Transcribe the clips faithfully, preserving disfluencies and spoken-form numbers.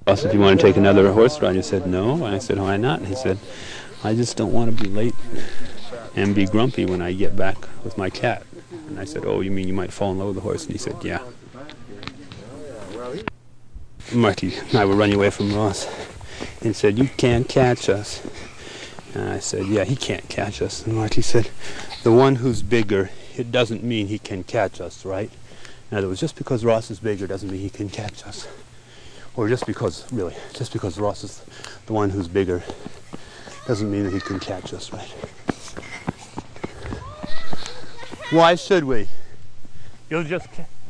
Ross, if you want to take another horse ride, he said no. And I said, why not? And he said, I just don't want to be late and be grumpy when I get back with my cat. And I said, oh, you mean you might fall in love with the horse? And he said, yeah. Marty and I were running away from Ross and said, you can't catch us. And I said, yeah, he can't catch us. And Marty said, the one who's bigger, it doesn't mean he can catch us, right? In other words, just because Ross is bigger doesn't mean he can catch us. Or just because, really, just because Ross is the one who's bigger doesn't mean that he can catch us, right? Why should we? You'll just...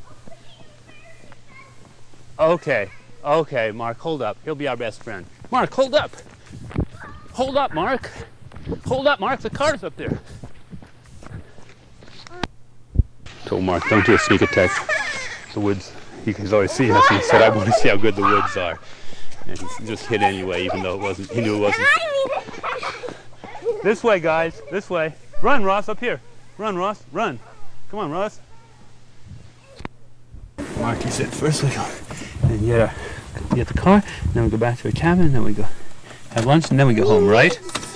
Okay, okay, Mark, hold up. He'll be our best friend. Mark, hold up. Hold up, Mark. Hold up, Mark. The car's up there. Told Mark, don't do a sneak attack. The woods, he can always see us. And he said, I want to see how good the woods are. And he just hit anyway, even though it wasn't, he knew it wasn't. This way, guys, this way. Run, Ross, up here. Run, Ross, run. Come on, Ross. Mark, he said, first we go and get, our, get the car, and then we go back to the cabin, and then we go have lunch, and then we go home, right?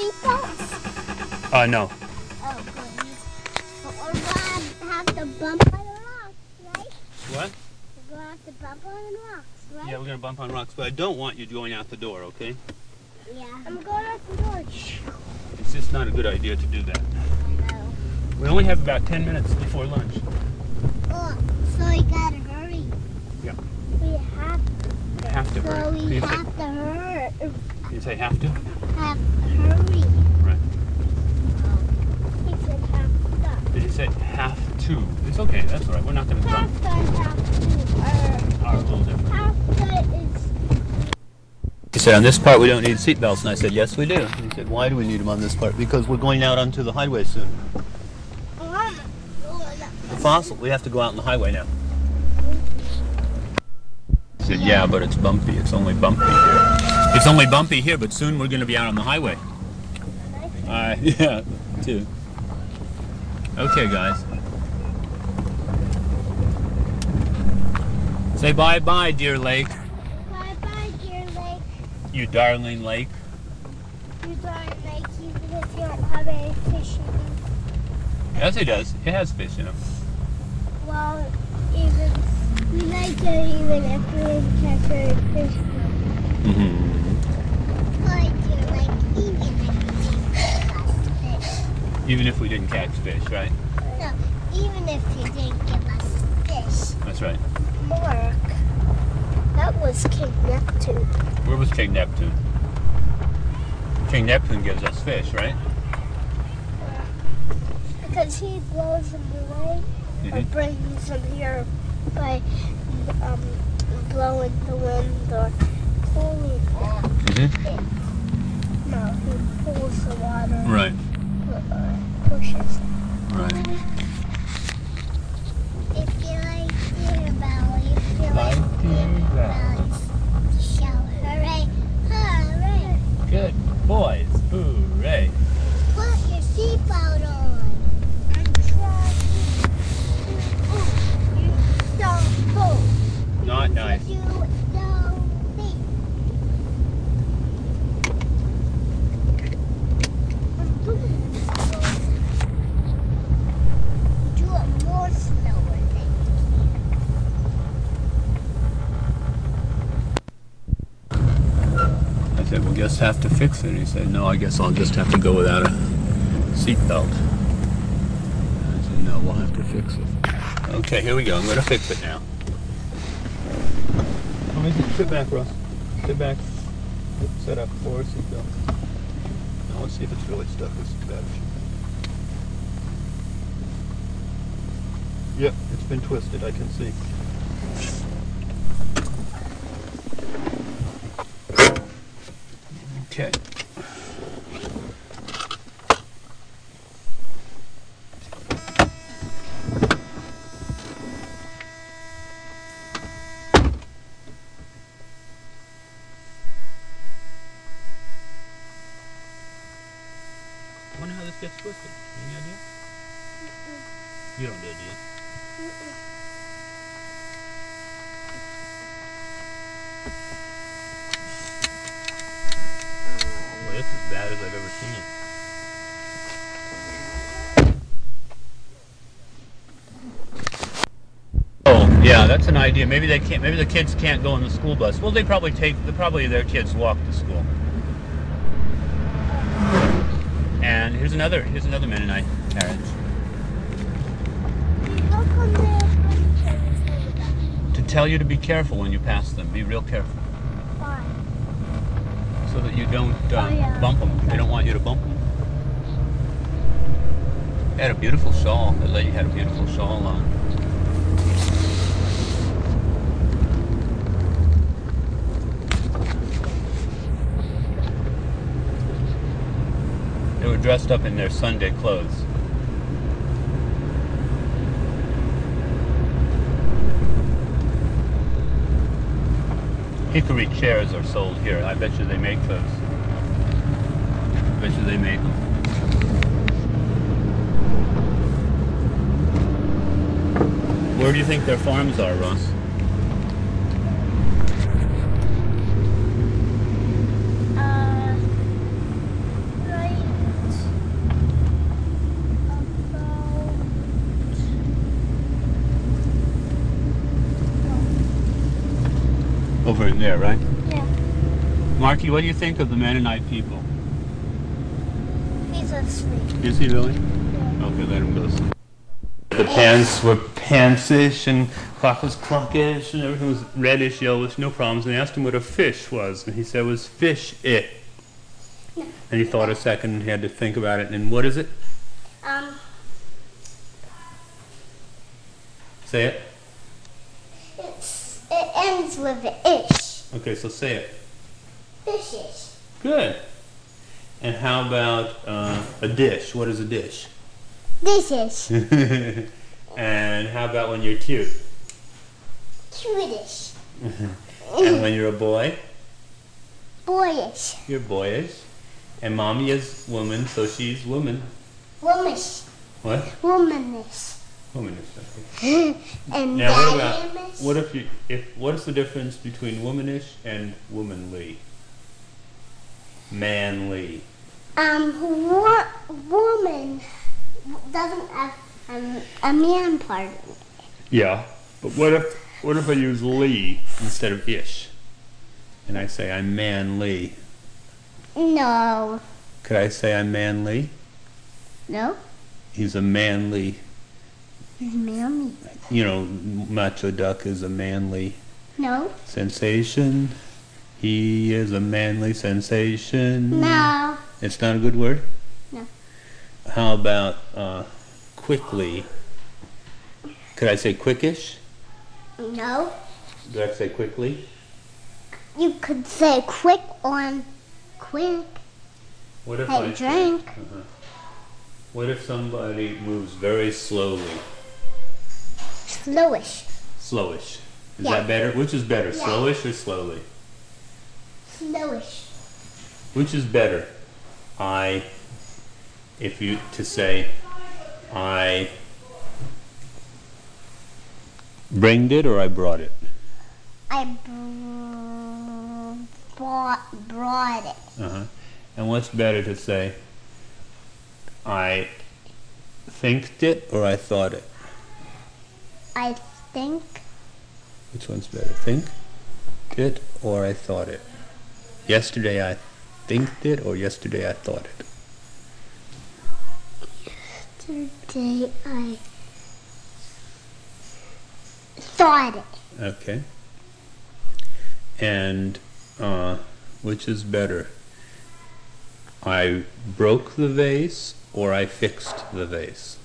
Uh, no. Oh, good. But we're going to have to bump on the rocks, right? What? We're going to have to bump on the rocks, right? Yeah, we're going to bump on rocks, but I don't want you going out the door, okay? Yeah. I'm going out the door. It's just not a good idea to do that. I know. We only have about ten minutes before lunch. Oh, so we gotta hurry. Yeah. We have to. We have to So hurry. we you have say, to hurry. you say have to? Have hurry. Right. He said have to. Did you say have to? It's okay, that's all right. We're not going to jump. Have to, have to. Are a little different. Have to is... He said, on this part we don't need seatbelts, and I said, yes we do. And he said, why do we need them on this part? Because we're going out onto the highway soon. The fossil, we have to go out on the highway now. He said, yeah, but it's bumpy. It's only bumpy here. It's only bumpy here, but soon we're going to be out on the highway. Uh, yeah, too. Okay, guys. Say bye-bye, dear lake. Bye-bye, dear lake. You darling lake. You don't like even if you don't have any fish in it. Yes, it does. It has fish in it. Well, even we like it even if we didn't catch any fish. Mm-hmm. Like you like even if we didn't give us fish. Even if we didn't catch fish, right? No, even if you didn't give us fish. That's right. Mark, that was King Neptune. Where was King Neptune? King Neptune gives us fish, right? Because he blows them away Mm-hmm. or brings them here by um, blowing the wind or pulling Mm-hmm. it. No, he pulls the water. Right. Or pushes it. Right. If you like Deer Valley, if you Like like Deer Deer Valley. Valley, shout hooray, hooray. Good boys. Hooray. Put your seatbelt on. I'm trying to. Oh, you don't go. Not nice. You don't be. I'm doing it slower. Do it more slower than I said, we'll just have to fix it. He said, no, I guess I'll just have to go without a seatbelt. I said, no, we'll have to fix it. Okay, here we go. I'm going to fix it now. Oh, sit back, Ross. Sit back. Set up for a seatbelt. Now let's see if it's really stuck. This is bad. Yep, it's been twisted, I can see. Okay. I wonder how this gets twisted. Any idea? Mm-mm. You don't do it, do you? Mm-mm. That's as bad as I've ever seen it. Oh, yeah, that's an idea. Maybe they can't. Maybe the kids can't go in the school bus. Well, they probably take. They probably their kids walk to school. And here's another. Here's another Mennonite carriage. How come they're running carriages like that? To tell you to be careful when you pass them. Be real careful, Why? so that you don't uh, Oh, yeah. bump them. They don't want you to bump them. They had a beautiful shawl. That lady had a beautiful shawl on. They were dressed up in their Sunday clothes. Hickory chairs are sold here. I bet you they make those. I bet you they make them. Where do you think their farms are, Ross? Uh, right about... Over in there, right? Yeah. Marky, what do you think of the Mennonite people? He's asleep. Is he really? Yeah. Okay, let him go sleep. The pants were pantsish and clock was clockish and everything was reddish, yellowish, no problems. And they asked him what a fish was, and he said it was fish it. Yeah. And he thought a second and he had to think about it. And what is it? Um, Say it. it's, it ends with an ish. Okay, so say it. Fishish. Good. And how about uh, a dish? What is a dish? Dishes. And how about when you're cute? Cutish. And when you're a boy? Boyish. You're boyish. And mommy is woman, so she's woman. Womanish. What? Womanish. Womanish, okay. And Now what about, daddy-ish. what if you, if, what's the difference between womanish and womanly? Manly. Um, wo- woman doesn't have um, a man part of it. Yeah, but what if, what if I use Lee instead of ish? And I say I'm manly. No. Could I say I'm manly? No? He's a manly, He's manly. you know, Macho Duck is a manly No? sensation. He is a manly sensation. No. It's not a good word? No. How about uh, quickly? Could I say quickish? No. Do I say quickly? You could say quick on quick. What if Hey, I say- drink. uh-huh. What if somebody moves very slowly? Slowish. Slowish. Is Yeah. that better? Which is better, Yeah. slowish or slowly? Slowish. Which is better? I, if you, to say, I bringed it or I brought it? I br- brought, brought it. Uh-huh. And what's better to say, I thinked it or I thought it? I think Which one's better? Think it or I thought it? Yesterday I thinked it or yesterday I thought it? today I thought it. Okay. And uh, which is better? I broke the vase or I fixed the vase?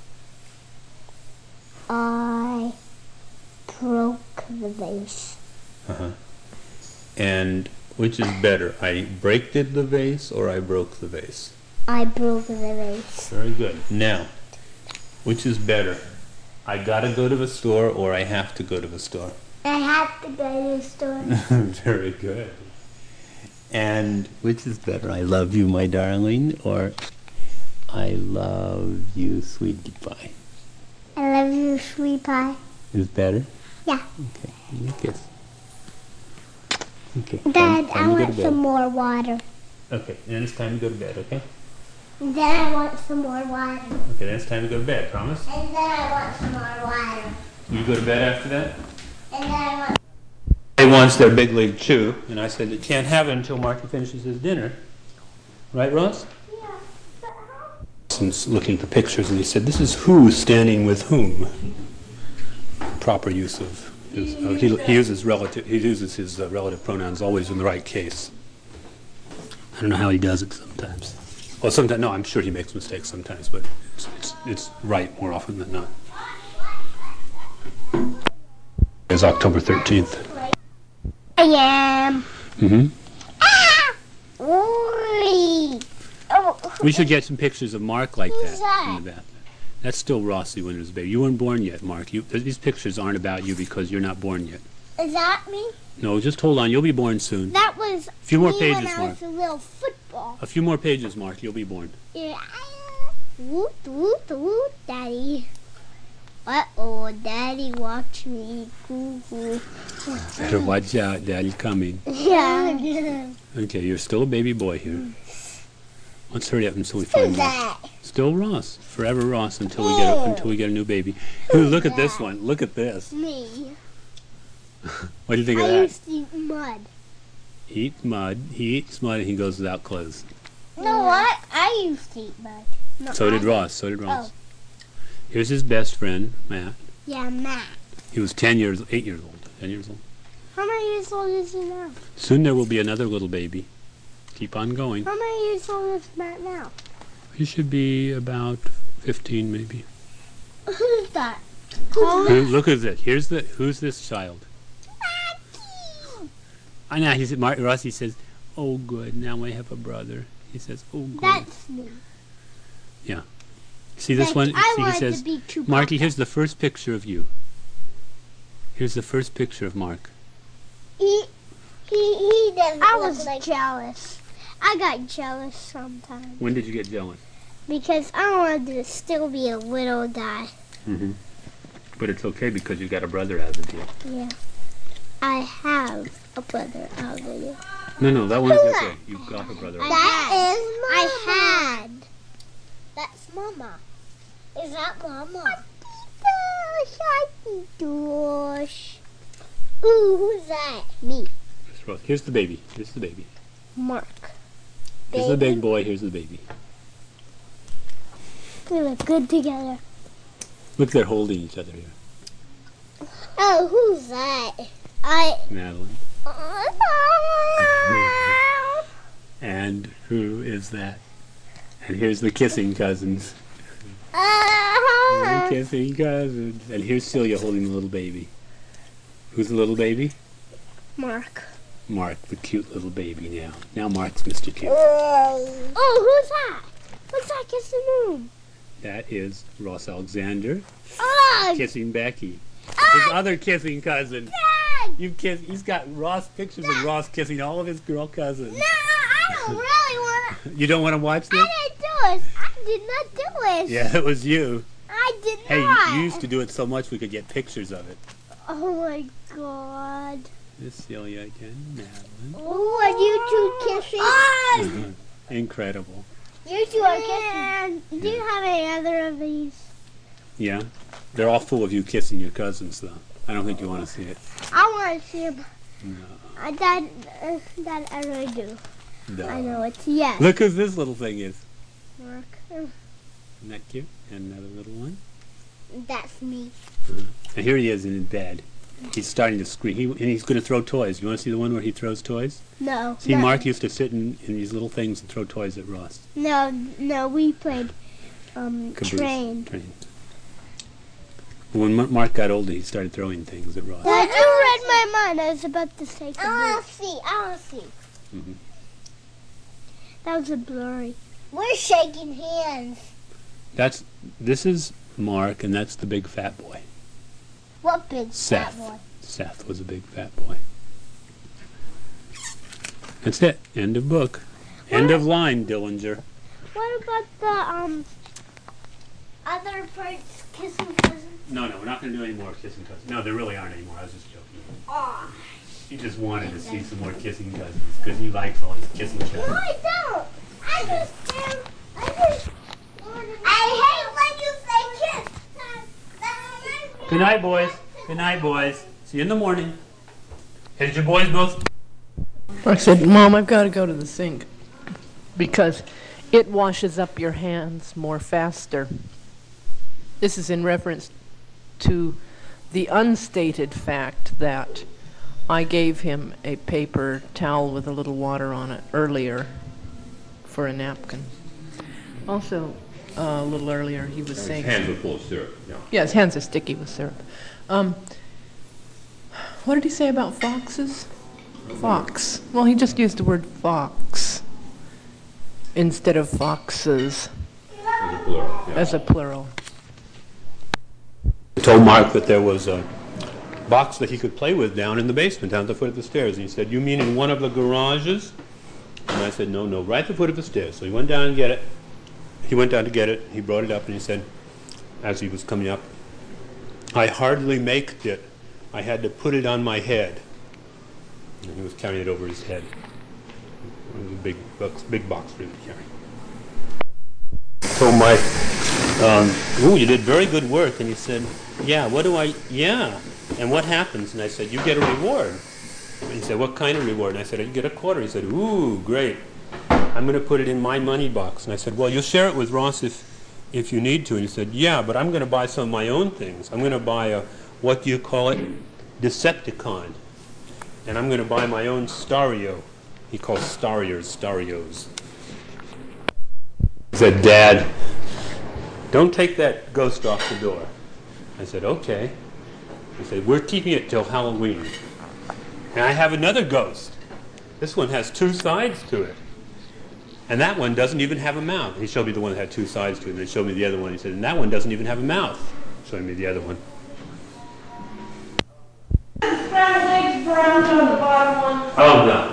I broke the vase. Uh-huh. And which is better? I breaked the vase or I broke the vase? I broke the vase. Very good. Now, which is better? I gotta go to the store or I have to go to the store? I have to go to the store. Very good. And which is better? I love you, my darling, or I love you, sweetie pie? I love you, sweet pie. Is better? Yeah. Okay, give me a kiss. Okay. Dad, time- time I to go want to bed. some more water. Okay, then it's time to go to bed, okay? And then I want some more water. Okay, then it's time to go to bed, promise? And then I want some more water. You go to bed after that? And then I want... They wants their big league chew, and I said, you can't have it until Marky finishes his dinner. Right, Ross? Yeah, but how? Since looking for pictures, and he said, this is who standing with whom. Proper use of his, uh, he, he uses relative, he uses his uh, relative pronouns always in the right case. I don't know how he does it sometimes. Well, sometimes, no, I'm sure he makes mistakes sometimes, but it's, it's, it's right more often than not. It's October thirteenth. I am. Mm-hmm. Ah! Ooh. Oh. We should get some pictures of Mark like Who's that, that? in the bath. That's still Rossi when he was a baby. You weren't born yet, Mark. You, these pictures aren't about you because you're not born yet. Is that me? No, just hold on. You'll be born soon. That was few more me pages, when I Mark. was a little football. A few more pages, Mark. You'll be born. Yeah. Woot, woot, woot, Daddy. Uh-oh, Daddy, watch me. Goo-goo. Better watch out. Daddy coming. Yeah. Okay, you're still a baby boy here. Let's hurry up until we find Who's Mark. that? Still Ross. Forever Ross until we get a, until we get a new baby. Ooh, look at this one. Look at this. Me. What do you think of I that? used to eat mud. He eats mud. He eats mud and he goes without clothes. You know what? I used to eat mud. No, So did I- Ross. So did Ross. Oh. Here's his best friend, Matt. Yeah, Matt. He was ten years, eight years old. Ten years old. How many years old is he now? Soon there will be another little baby. Keep on going. How many years old is Matt now? He should be about fifteen, maybe. Who's that? Who- Look at this. Here's the. Who's this child? I know. He's Mark Rossi says, "Oh, good. Now I have a brother." He says, "Oh, good." That's me. See this Like, one? I See, he wanted says, to be Chewbacca. "Marky, here's the first picture of you. Here's the first picture of Mark." He, he, he doesn't I was like jealous. I got jealous sometimes. When did you get jealous? Because I wanted to still be a little guy. Mm-hmm. But it's okay because you got a brother out of the deal. Yeah. I have a brother out there. No, no, that one's Who's okay. that? You've got a brother. That is Mama. I had. That's Mama. Is that Mama? Dosh. Ooh, who's that? Me. Here's the baby. Here's the baby. Mark. Here's the big boy. Here's the baby. We look good together. Look, they're holding each other here. Oh, who's that? I. Madeline. And who is that? And here's the kissing cousins. The kissing cousins. And here's Celia holding the little baby. Who's the little baby? Mark. Mark, the cute little baby now. Now Mark's Mister Cute. Oh, who's that? What's that kissing room? That is Ross Alexander Oh, kissing Becky. His ah, other kissing cousin. Dad! You kiss. He's got Ross pictures of Ross kissing all of his girl cousins. No, I don't really want to. You don't want to watch this? I didn't do it. I did not do it. Yeah, it was you. I did Hey, not. you used to do it so much we could get pictures of it. Oh my God. This Celia again, Madeline. Oh, are you two kissing? Uh-huh. Incredible. You two are kissing. Do you have any other of these? Yeah, they're all full of you kissing your cousins, though. I don't think you want to see it. I want to see them. No. Uh, that, uh, that I really do. No. I know it's yes. Look who this little thing is. Mark. Isn't that cute? And another little one. That's me. Uh-huh. And here he is in his bed. He's starting to scream. He, and he's going to throw toys. You want to see the one where he throws toys? No. See, no. Mark used to sit in, in these little things and throw toys at Ross. No, no, we played um, Caboose. train. Train. When Mar- Mark got older, he started throwing things at Ross. Dad, you read my mind. I was about to say something. I want to see. I want to see. Mm-hmm. That was a blurry. We're shaking hands. That's this is Mark, and that's the big fat boy. What big Seth. fat boy? Seth was a big fat boy. That's it. End of book. End of line, Dillinger. What about the um other parts kissing cousins? No, no, we're not going to do any more kissing cousins. No, there really aren't anymore. I was just joking. Aw. She just wanted to see some more kissing cousins because he likes all his kissing cousins. No, I don't. I just do. I just. I hate when you say kiss. Good night, boys. Good night, boys. See you in the morning. Did your boys both? I said, Mom, I've got to go to the sink because it washes up your hands more faster. This is in reference to the unstated fact that I gave him a paper towel with a little water on it earlier for a napkin. Also, uh, a little earlier, he was saying... His hands were full of syrup. Yeah. Yeah, his hands are sticky with syrup. Um, what did he say about foxes? Fox. Well, he just used the word fox instead of foxes As a plural. Yeah. as a plural. I told Mark that there was a box that he could play with down in the basement, down at the foot of the stairs. And he said, you mean in one of the garages? And I said, no, no, right at the foot of the stairs. So he went down and get it. He went down to get it. He brought it up and he said, as he was coming up, I hardly maked it. I had to put it on my head. And he was carrying it over his head. It was a big box, big box for him to carry. So Mike, um, ooh, you did very good work. And he said, yeah, what do I, yeah. And what happens? And I said, you get a reward. And he said, what kind of reward? And I said, you get a quarter. He said, ooh, great. I'm going to put it in my money box. And I said, well, you'll share it with Ross if, if you need to. And he said, yeah, but I'm going to buy some of my own things. I'm going to buy a, what do you call it? Decepticon. And I'm going to buy my own Stario. He calls Stariers Starios. He said, Dad, don't take that ghost off the door. I said, okay. He said, we're keeping it till Halloween. And I have another ghost. This one has two sides to it. And that one doesn't even have a mouth. He showed me the one that had two sides to it, and then he showed me the other one. He said, and that one doesn't even have a mouth. Showing me the other one. Brown eggs, brown on the bottom one. Oh, no.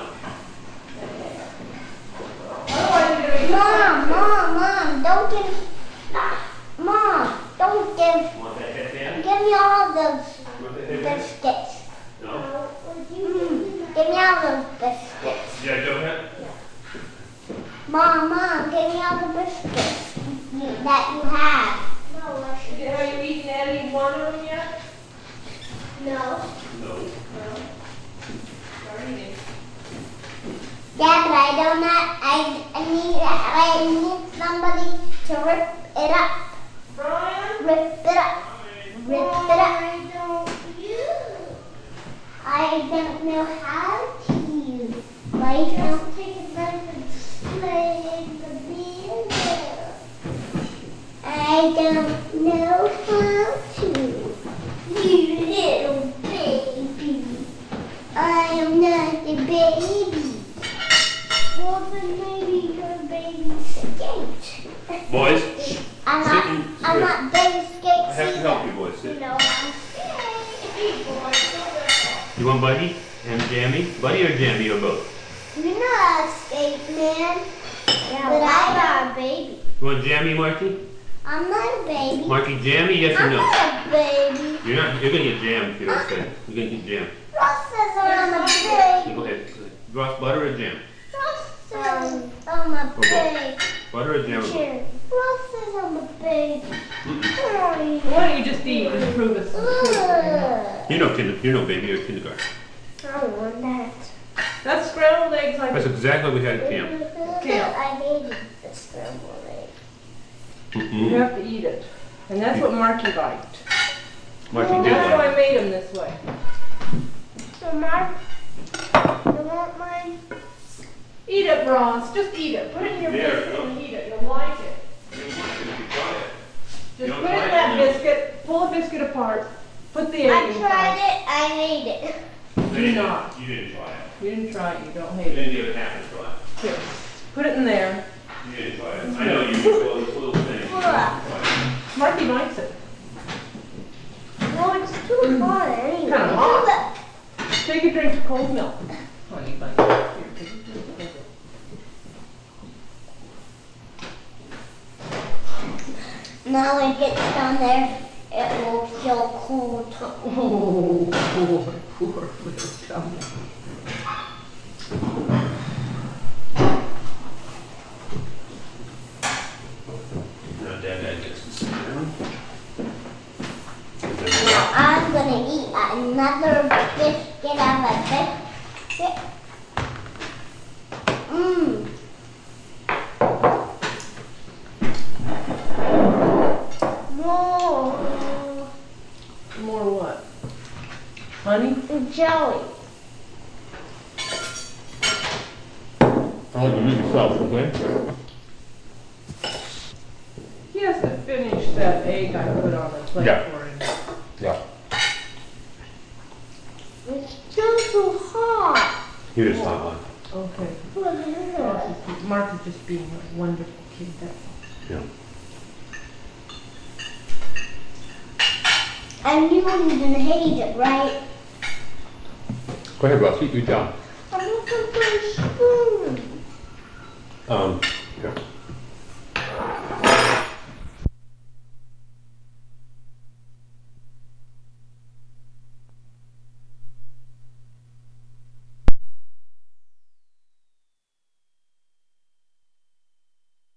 Mom, Mom, Mom, don't give, Mom, don't give, give me all those biscuits. No? Mm, give me all those biscuits. Yeah, go ahead. Mom, Mom, give me all the biscuits you, that you have. No, Have you eaten any one of them yet? No. No. Start eating. Yeah, but I don't have, I, I need, I need somebody to rip it up. Brian? Rip it up. Rip it up. I don't use. I don't know how to use. I don't take it like a play in the mirror. I don't know how to. You little baby. I am not a baby. Well, then maybe you're a baby skate. Boys, I'm sit not, and I'm sit. not baby skates I have to either. help you, boys. Sit. No, I'm skate. You want Buddy and Jammy? Buddy or Jammy or both? You're not a skate man. Yeah, but I'm not a baby. You want Jammy, Marky? I'm not a baby. Marky, Jammy, yes or I'm no? not a baby. You're not. You're gonna get jammed if you don't say. You're gonna get jammed. Ross says I'm a baby. Go ahead. Ross, butter or jam? Ross says I'm a baby. Butter or jam? or both? Here. Ross says I'm a baby. Why don't you just eat and prove us? Ugh. You know, kinder, you know, baby, you're kindergarten. I don't want that. That's scrambled eggs like That's exactly what we had at camp. I hated the scrambled egg. you Mm-hmm. have to eat it. And that's what Marky liked. Marky did That's why like. I made him this way. So, Mark, you want mine? Eat it, Ross. Just eat it. Put it in your There, biscuit no. and eat it. You'll like it. You don't like it if you try it. You Just don't put it try in it, that no. biscuit. Pull the biscuit apart. Put the egg I inside. tried it. I hate it. You didn't- not. You didn't try it. You didn't try it. You don't You hate it. didn't give it half a try. Here. Put it in there. You didn't try it. I know you do all these little things. You didn't try it. Marky likes it. No, it's too hot anyway. Kinda hot. Take a drink of cold milk. Honey bunny. Here, take a drink of cold milk. Now when it gets down there, it will feel cold. Oh, poor, poor little tummy. Mmm. More More what? Honey? jelly. I'll let you eat yourself, okay? He has to finish that egg I put on the plate Yeah. for him. Yeah. It's still too hot. Here is hot one. Okay. Look at this. Mark is just being a wonderful kid, that's all. Yeah. I knew you didn't hate it, right? Go ahead, Ross. Eat your job. I'm looking for a spoon. Um,